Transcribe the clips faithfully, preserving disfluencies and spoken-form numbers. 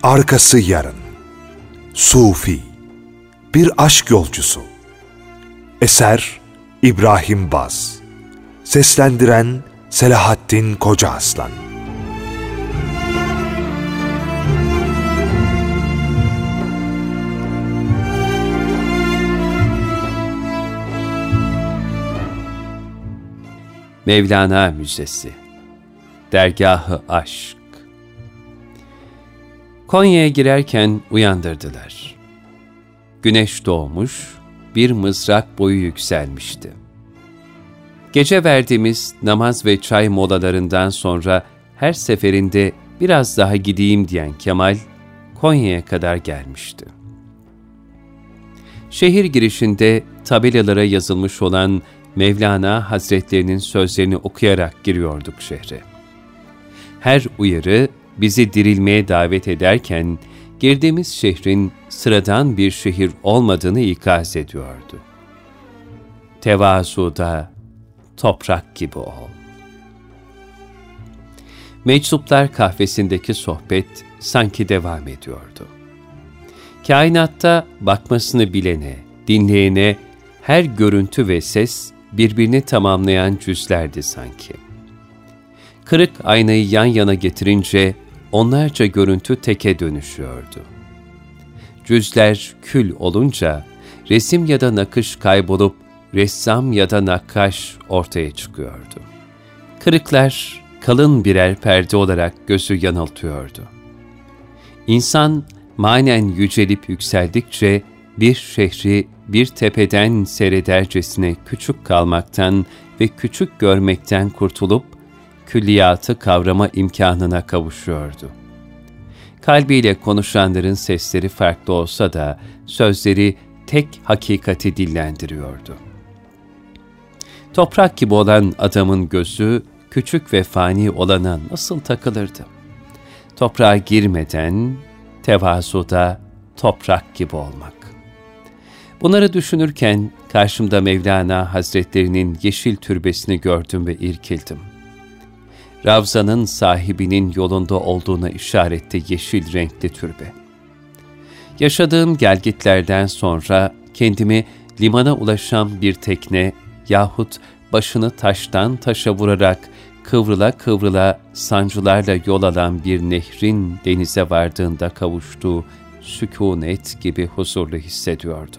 Arkası yarın. Sufi. Bir aşk yolcusu. Eser İbrahim Baz. Seslendiren Selahattin Kocaaslan. Mevlana Müzesi. Dergâh-ı Aşk. Konya'ya girerken uyandırdılar. Güneş doğmuş, bir mızrak boyu yükselmişti. Gece verdiğimiz namaz ve çay molalarından sonra her seferinde biraz daha gideyim diyen Kemal, Konya'ya kadar gelmişti. Şehir girişinde tabelalara yazılmış olan Mevlana Hazretlerinin sözlerini okuyarak giriyorduk şehre. Her uyarı bizi dirilmeye davet ederken, girdiğimiz şehrin sıradan bir şehir olmadığını ikaz ediyordu. Tevazuda toprak gibi ol. Meczuplar kahvesindeki sohbet sanki devam ediyordu. Kainatta bakmasını bilene, dinleyene her görüntü ve ses birbirini tamamlayan cüzlerdi sanki. Kırık aynayı yan yana getirince onlarca görüntü teke dönüşüyordu. Cüzler kül olunca resim ya da nakış kaybolup ressam ya da nakkaş ortaya çıkıyordu. Kırıklar kalın birer perde olarak gözü yanıltıyordu. İnsan manen yücelip yükseldikçe bir şehri bir tepeden seyredercesine küçük kalmaktan ve küçük görmekten kurtulup külliyatı kavrama imkanına kavuşuyordu. Kalbiyle konuşanların sesleri farklı olsa da sözleri tek hakikati dillendiriyordu. Toprak gibi olan adamın gözü küçük ve fani olana nasıl takılırdı? Toprağa girmeden tevazuda toprak gibi olmak. Bunları düşünürken karşımda Mevlana Hazretlerinin yeşil türbesini gördüm ve irkildim. Ravzanın sahibinin yolunda olduğuna işaretti yeşil renkli türbe. Yaşadığım gelgitlerden sonra kendimi limana ulaşan bir tekne yahut başını taştan taşa vurarak kıvrıla kıvrıla sancılarla yol alan bir nehrin denize vardığında kavuştuğu sükûnet gibi huzurlu hissediyordum.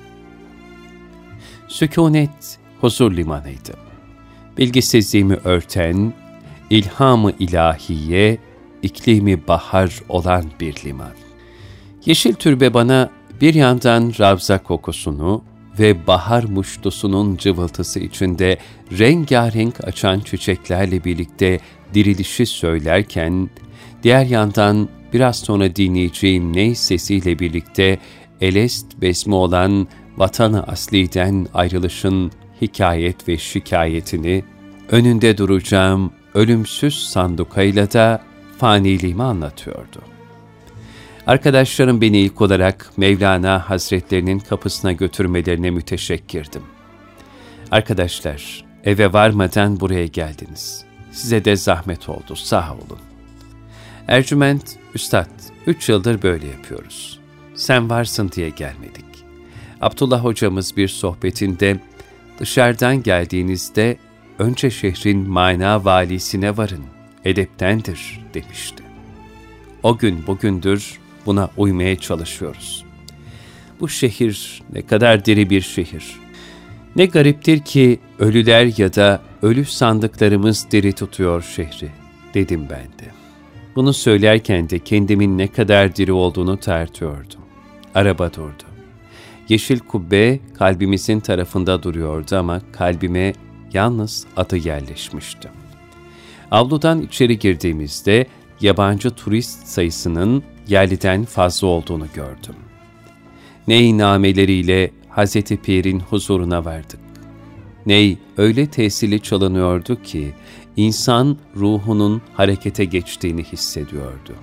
Sükûnet huzur limanıydı. Bilgisizliğimi örten, ilham-ı ilahiye, iklimi bahar olan bir liman. Yeşil türbe bana bir yandan ravza kokusunu ve bahar muştusunun cıvıltısı içinde rengarenk açan çiçeklerle birlikte dirilişi söylerken, diğer yandan biraz sonra dinleyeceğim ney sesiyle birlikte elest besmi olan vatan-ı asliden ayrılışın hikayet ve şikayetini, önünde duracağım ölümsüz sandukayla da faniliğimi anlatıyordu. Arkadaşlarım beni ilk olarak Mevlana Hazretlerinin kapısına götürmelerine müteşekkirdim. Arkadaşlar, eve varmadan buraya geldiniz. Size de zahmet oldu, sağ olun. Ercüment, Üstad, üç yıldır böyle yapıyoruz. Sen varsın diye gelmedik. Abdullah hocamız bir sohbetinde, dışarıdan geldiğinizde önce şehrin mana valisine varın, edeptendir demişti. O gün bugündür buna uymaya çalışıyoruz. Bu şehir ne kadar diri bir şehir. Ne gariptir ki ölüler ya da ölü sandıklarımız diri tutuyor şehri, dedim ben de. Bunu söylerken de kendimin ne kadar diri olduğunu tartıyordum. Araba durdu. Yeşil kubbe kalbimizin tarafında duruyordu ama kalbime yalnız adı yerleşmişti. Avludan içeri girdiğimizde yabancı turist sayısının yerliden fazla olduğunu gördüm. Ney nameleriyle Hazreti Pir'in huzuruna vardık. Ney öyle tesirli çalınıyordu ki insan ruhunun harekete geçtiğini hissediyordu.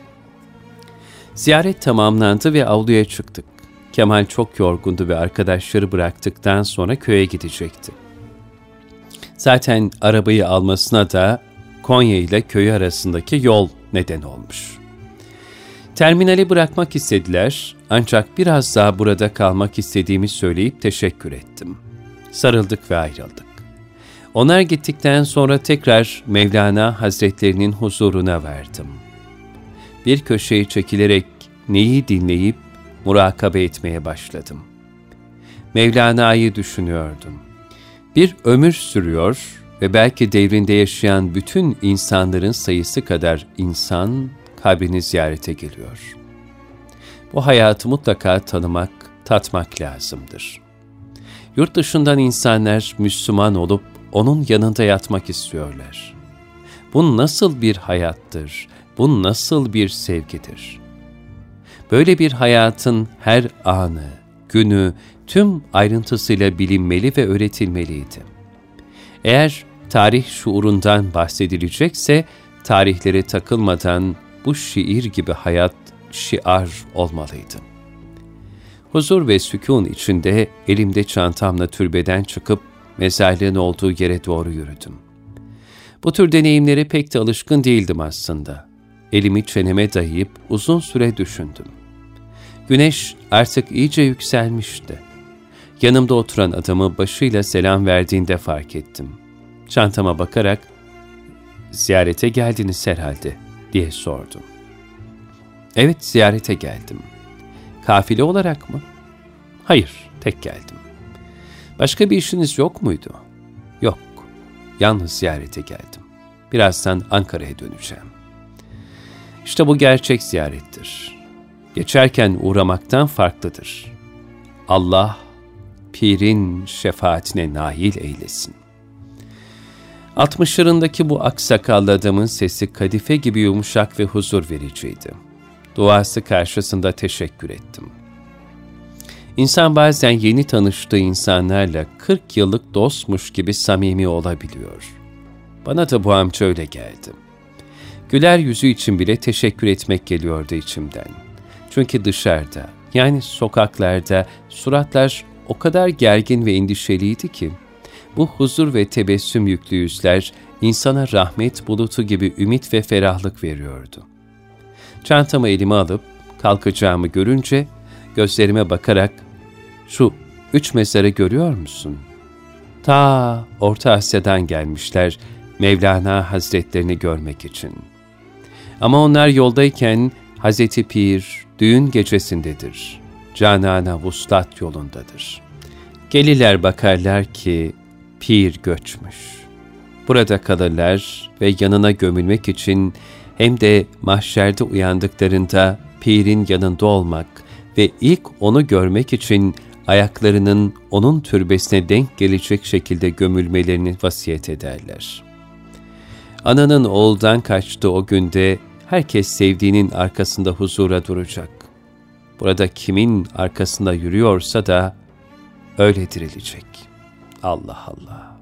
Ziyaret tamamlandı ve avluya çıktık. Kemal çok yorgundu ve arkadaşları bıraktıktan sonra köye gidecekti. Zaten arabayı almasına da Konya ile köyü arasındaki yol neden olmuş. Terminali bırakmak istediler, ancak biraz daha burada kalmak istediğimi söyleyip teşekkür ettim. Sarıldık ve ayrıldık. Onlar gittikten sonra tekrar Mevlana Hazretlerinin huzuruna vardım. Bir köşeye çekilerek neyi dinleyip murakabe etmeye başladım. Mevlana'yı düşünüyordum. Bir ömür sürüyor ve belki devrinde yaşayan bütün insanların sayısı kadar insan kabrini ziyarete geliyor. Bu hayatı mutlaka tanımak, tatmak lazımdır. Yurt dışından insanlar Müslüman olup onun yanında yatmak istiyorlar. Bu nasıl bir hayattır? Bu nasıl bir sevgidir? Böyle bir hayatın her anı, günü, tüm ayrıntısıyla bilinmeli ve öğretilmeliydi. Eğer tarih şuurundan bahsedilecekse, tarihlere takılmadan bu şiir gibi hayat şiar olmalıydı. Huzur ve sükûn içinde elimde çantamla türbeden çıkıp mezarlığın olduğu yere doğru yürüdüm. Bu tür deneyimlere pek de alışkın değildim aslında. Elimi çeneme dayayıp uzun süre düşündüm. Güneş artık iyice yükselmişti. Yanımda oturan adamı başıyla selam verdiğinde fark ettim. Çantama bakarak, "Ziyarete geldiniz herhalde," diye sordum. "Evet, ziyarete geldim." "Kafile olarak mı?" "Hayır, tek geldim." "Başka bir işiniz yok muydu?" "Yok, yalnız ziyarete geldim. Birazdan Ankara'ya döneceğim." İşte bu gerçek ziyarettir. Geçerken uğramaktan farklıdır. Allah, pirin şefaatine nail eylesin. Altmışlarındaki bu aksakallı adamın sesi kadife gibi yumuşak ve huzur vericiydi. Duası karşısında teşekkür ettim. İnsan bazen yeni tanıştığı insanlarla kırk yıllık dostmuş gibi samimi olabiliyor. Bana da bu amca öyle geldi. Güler yüzü için bile teşekkür etmek geliyordu içimden. Çünkü dışarıda, yani sokaklarda suratlar o kadar gergin ve endişeliydi ki, bu huzur ve tebessüm yüklü yüzler insana rahmet bulutu gibi ümit ve ferahlık veriyordu. Çantamı elime alıp kalkacağımı görünce gözlerime bakarak, "Şu üç mezarı görüyor musun? Ta Orta Asya'dan gelmişler Mevlana Hazretlerini görmek için. Ama onlar yoldayken Hazreti Pir düğün gecesindedir. Canana Vuslat yolundadır. Gelirler bakarlar ki Pir göçmüş. Burada kalırlar ve yanına gömülmek için hem de mahşerde uyandıklarında Pir'in yanında olmak ve ilk onu görmek için ayaklarının onun türbesine denk gelecek şekilde gömülmelerini vasiyet ederler. Ananın oğuldan kaçtığı o günde herkes sevdiğinin arkasında huzura duracak. Burada kimin arkasında yürüyorsa da öyle dirilecek. Allah Allah.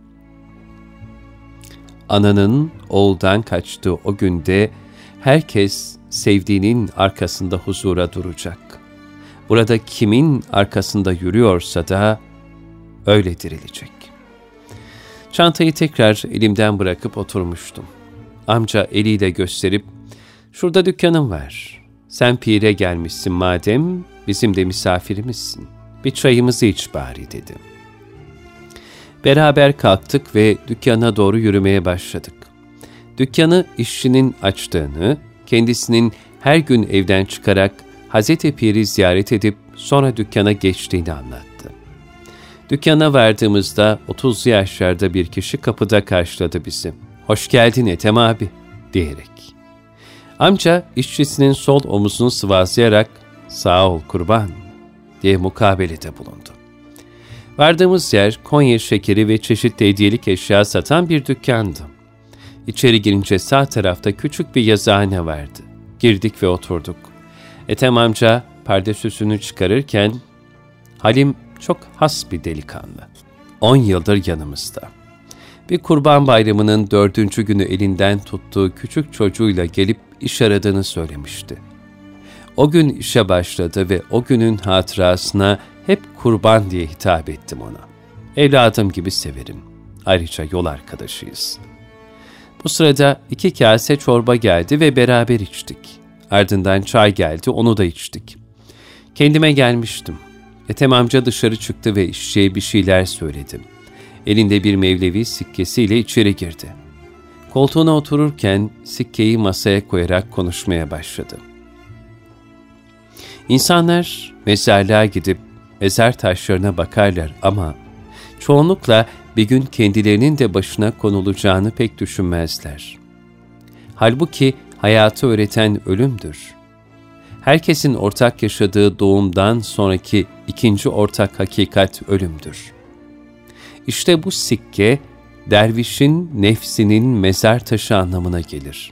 Ananın oğuldan kaçtığı o günde herkes sevdiğinin arkasında huzura duracak. Burada kimin arkasında yürüyorsa da öyle dirilecek. Çantayı tekrar elimden bırakıp oturmuştum. Amca eliyle gösterip, "Şurada dükkanım var. Sen Pir'e gelmişsin madem, bizim de misafirimizsin. Bir çayımızı iç bari," dedi. Beraber kalktık ve dükkana doğru yürümeye başladık. Dükkanı işçinin açtığını, kendisinin her gün evden çıkarak Hazreti Pir'i ziyaret edip sonra dükkana geçtiğini anlattı. Dükkana vardığımızda otuzlu yaşlarda bir kişi kapıda karşıladı bizi. "Hoş geldin Ethem abi," diyerek. Amca işçisinin sol omuzunu sıvazlayarak "Sağ ol kurban," diye mukabelede bulundu. Vardığımız yer Konya şekeri ve çeşitli hediyelik eşya satan bir dükkandı. İçeri girince sağ tarafta küçük bir yazıhane vardı. Girdik ve oturduk. Ethem amca pardesüsünü çıkarırken, Halim çok has bir delikanlı. On yıldır yanımızda. Bir kurban bayramının dördüncü günü elinden tuttuğu küçük çocuğuyla gelip iş aradığını söylemişti. O gün işe başladı ve o günün hatırasına hep kurban diye hitap ettim ona. Evladım gibi severim. Ayrıca yol arkadaşıyız. Bu sırada iki kase çorba geldi ve beraber içtik. Ardından çay geldi, onu da içtik. Kendime gelmiştim. Ethem amca dışarı çıktı ve işçiye bir şeyler söyledi. Elinde bir Mevlevi sikkesiyle içeri girdi. Koltuğuna otururken sikkeyi masaya koyarak konuşmaya başladı. İnsanlar mezarlığa gidip mezar taşlarına bakarlar ama çoğunlukla bir gün kendilerinin de başına konulacağını pek düşünmezler. Halbuki hayatı öğreten ölümdür. Herkesin ortak yaşadığı doğumdan sonraki ikinci ortak hakikat ölümdür. İşte bu sikke, dervişin nefsinin mezar taşı anlamına gelir.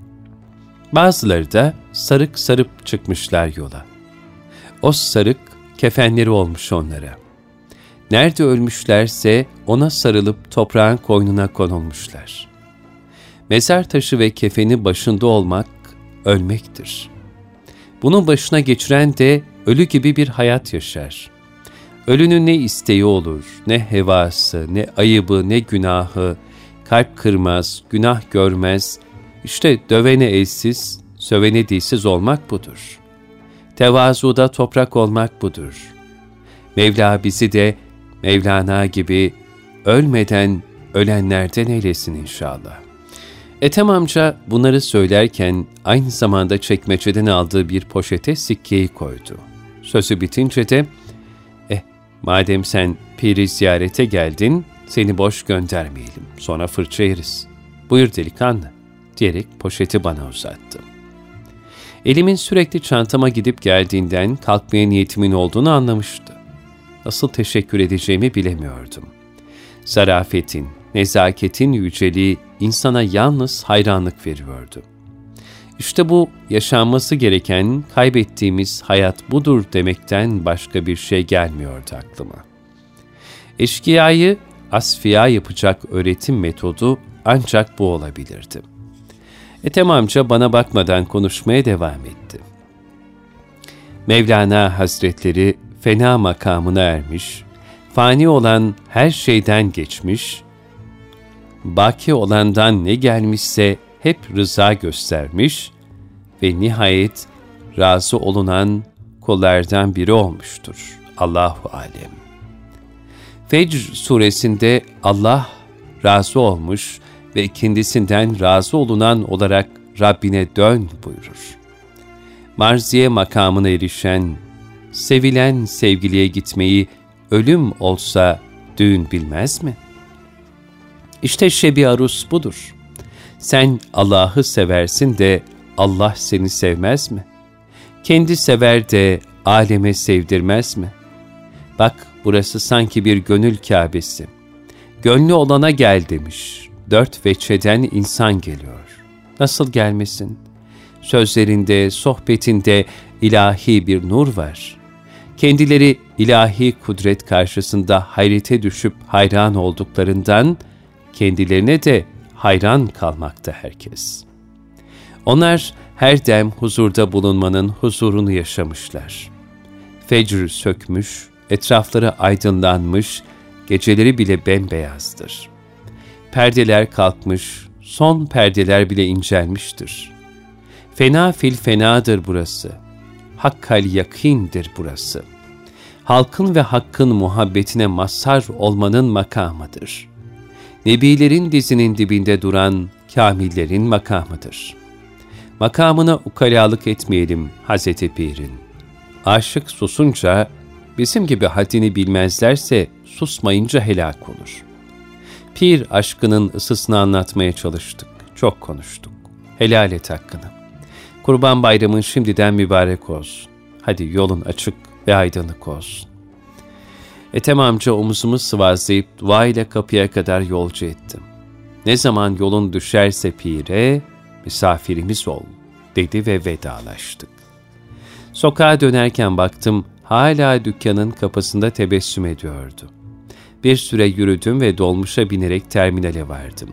Bazıları da sarık sarıp çıkmışlar yola. O sarık kefenleri olmuş onlara. Nerede ölmüşlerse ona sarılıp toprağın koynuna konulmuşlar. Mezar taşı ve kefeni başında olmak ölmektir. Bunun başına geçiren de ölü gibi bir hayat yaşar. Ölünün ne isteği olur, ne hevası, ne ayıbı, ne günahı, kalp kırmaz, günah görmez, işte dövene elsiz, sövene dilsiz olmak budur. Tevazuda toprak olmak budur. Mevla bizi de Mevlana gibi ölmeden ölenlerden eylesin inşallah. Ethem amca bunları söylerken aynı zamanda çekmeceden aldığı bir poşete sikkeyi koydu. Sözü bitince de, eh madem sen piri ziyarete geldin, seni boş göndermeyelim, sonra fırça yeriz. Buyur delikanlı, diyerek poşeti bana uzattı. Elimin sürekli çantama gidip geldiğinden kalkmaya niyetimin olduğunu anlamıştı. Nasıl teşekkür edeceğimi bilemiyordum. Zarafetin, nezaketin yüceliği insana yalnız hayranlık veriyordu. İşte bu yaşanması gereken, kaybettiğimiz hayat budur demekten başka bir şey gelmiyordu aklıma. Eşkıyayı asfiya yapacak öğretim metodu ancak bu olabilirdi. Ethem amca bana bakmadan konuşmaya devam etti. Mevlana Hazretleri fena makamına ermiş, fani olan her şeyden geçmiş, baki olandan ne gelmişse hep rıza göstermiş ve nihayet razı olunan kullardan biri olmuştur. Allahu alem. Fecr suresinde Allah razı olmuş ve kendisinden razı olunan olarak Rabbine dön buyurur. Marziye makamına erişen, sevilen sevgiliye gitmeyi ölüm olsa düğün bilmez mi? İşte şebi arus budur. Sen Allah'ı seversin de Allah seni sevmez mi? Kendi sever de aleme sevdirmez mi? Bak burası sanki bir gönül Kâbesi. Gönlü olana gel demiş. Dört veçheden insan geliyor. Nasıl gelmesin? Sözlerinde, sohbetinde ilahi bir nur var. Kendileri ilahi kudret karşısında hayrete düşüp hayran olduklarından kendilerine de hayran kalmakta herkes. Onlar her dem huzurda bulunmanın huzurunu yaşamışlar. Fecr sökmüş, etrafları aydınlanmış, geceleri bile bembeyazdır. Perdeler kalkmış, son perdeler bile incelmiştir. Fena fil fenadır burası. Hakkal yakindir burası. Halkın ve hakkın muhabbetine mazhar olmanın makamıdır. Nebilerin dizinin dibinde duran kamillerin makamıdır. Makamına ukalalık etmeyelim Hazreti Pir'in. Aşık susunca, bizim gibi haddini bilmezlerse susmayınca helak olur. Pir aşkının ısısını anlatmaya çalıştık, çok konuştuk. Helal et hakkını. Kurban Bayramın şimdiden mübarek olsun. Hadi yolun açık ve aydınlık olsun. Ethem amca omuzumu sıvazlayıp dua ile kapıya kadar yolcu ettim. Ne zaman yolun düşerse pire, misafirimiz ol, dedi ve vedalaştık. Sokağa dönerken baktım, hala dükkanın kapısında tebessüm ediyordu. Bir süre yürüdüm ve dolmuşa binerek terminale vardım.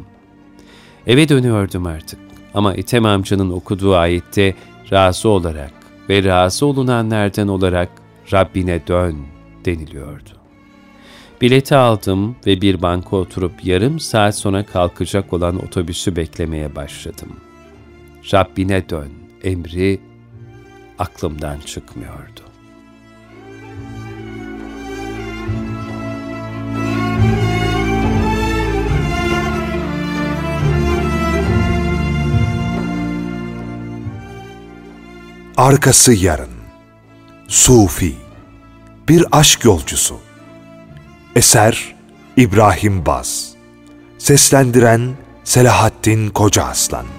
Eve dönüyordum artık ama Ethem amcanın okuduğu ayette razı olarak ve razı olunanlardan olarak Rabbine dön deniliyordu. Bileti aldım ve bir banka oturup yarım saat sonra kalkacak olan otobüsü beklemeye başladım. Rabbine dön emri aklımdan çıkmıyordu. Arkası yarın. Sufi. Bir aşk yolcusu. Eser İbrahim Baz. Seslendiren Selahattin Kocaaslan.